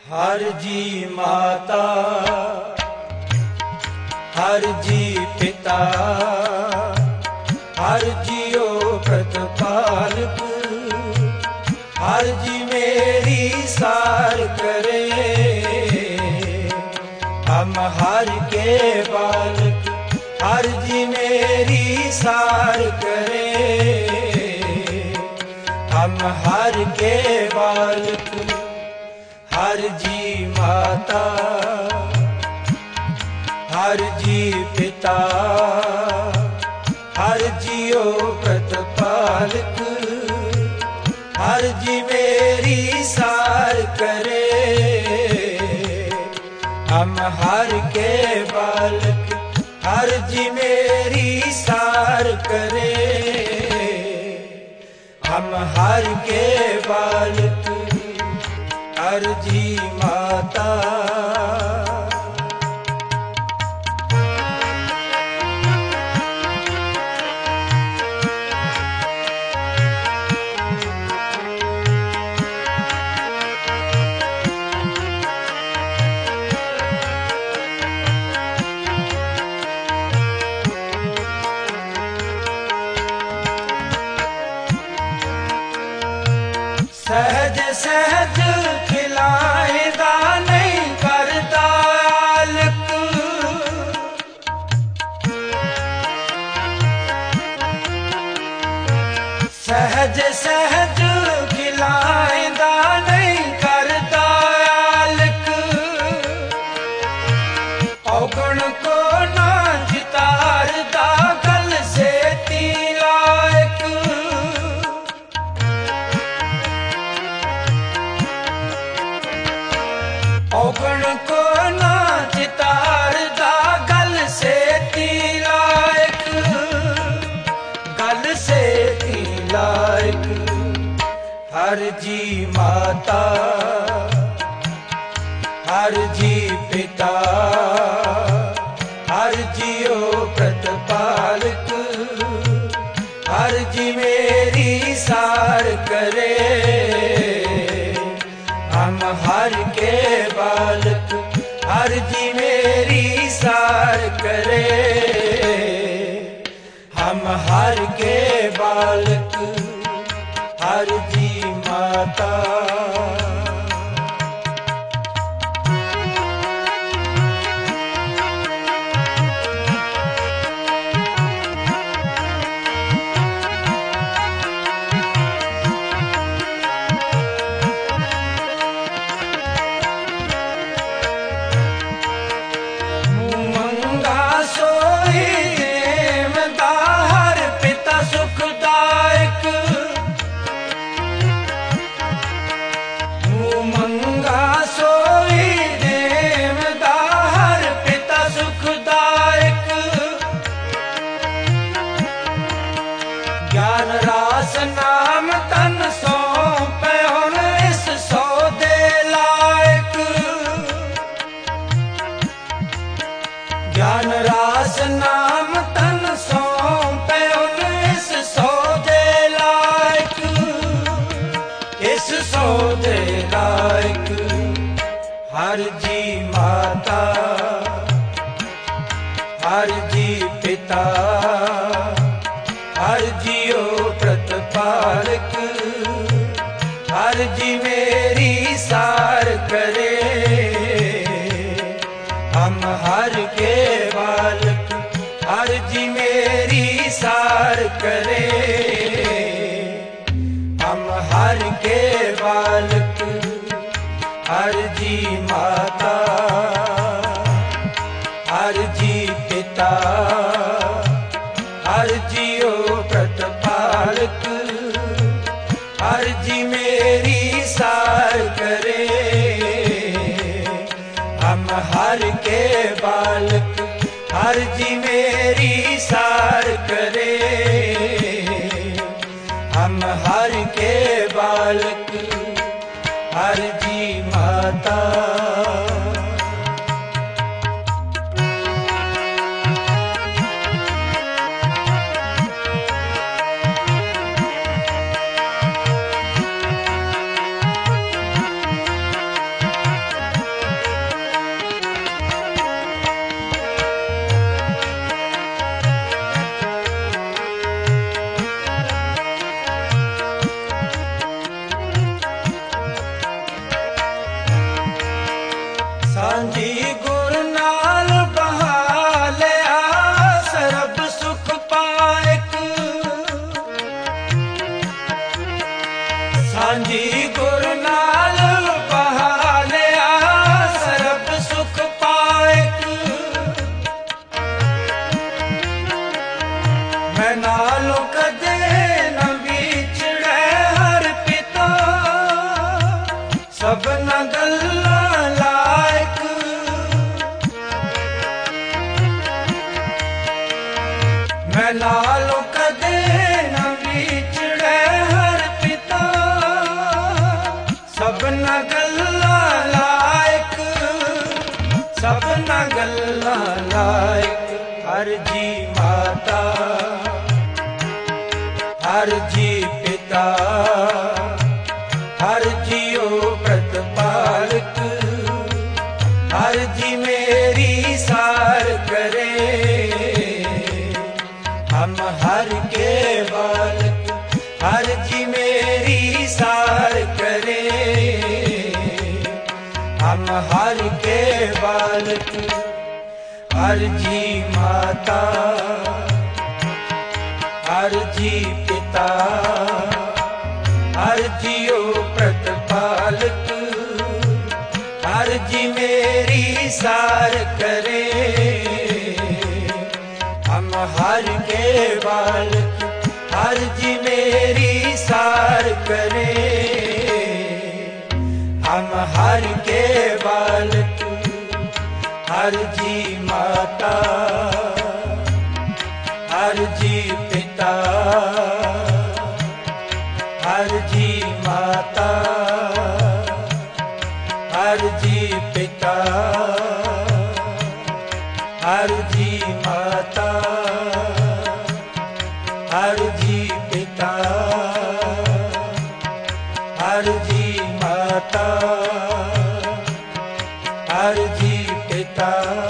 हर जी माता, हर जी पिता, हर जियो प्रतिपालक, हर जी मेरी सार करे। हम हर के बालक, हर जी मेरी सार करे। हम हर के बालक, हर जी माता, हर जी पिता, हर जियो प्रतिपालक, हर जी मेरी सार करे। हम हर के बालक, हर जी मेरी सार करे। हम हर के बालक, हर जी माता। सहज सहज खिलाएगा नहीं करता आलक। सहज सहज खिलाएगा नहीं करता आलक। औगण को ना जितारदा गल से तिलायक। औगण को ना चितारदा गल से तिलायक। गल से तिलायक। हर जी माता, हर जी पिता, हर जियो प्रतिपालक, हर जी मेरी सार करे। हम हर के बालक, हर जी मेरी सार करे। हम हर के बालक, हर जी माता। ज्ञान रास नाम तन सौंपे हुन इस सौदे लायक। ज्ञान रास नाम तन सौंपे हुन इस सौदे लायक। इस सौदे लायक। हर जी माता, हर जी पिता, हर जियो प्रतिपालक, हर जी मेरी सार करे। हम हर के बालक, हर जी मेरी सार करे। हम हर के बालक, हर जी माता, हर जी पिता, हर जियो प्रतिपालक, हर जी मेरी सार करे। हम हर के बालक, हर जी मेरी सार करे। हम हर के बालक, हर जी माता। सांझी गुर नाल बहालिया सरब सुख पाइक। सांझी गुर नाल बहालिया सरब सुख पाइक। मैं नालों कदे न विछड़े हर पिता सबना गल्लां लायक। मैं नालों कदे न विछड़े हर पिता सबना गल्लां लायक। सबना गल्लां लायक। हर जी माता हर जी पिता हर जियो प्रतिपालक। हर जी मेरी सार करे हम हर के बालक। हर जी मेरी सार करे हम हर के बालक। हर जी माता हर जी पिता हर जियो प्रतिपालक। हर जी मेरी सार करे हम हर के बालक। हर जी मेरी सार करे हम हर के बालक। हर जी माता हर जी पिता हर जी माता हर जी पिता हर जी माता हर जी पिता हर जी माता हर जी पिता।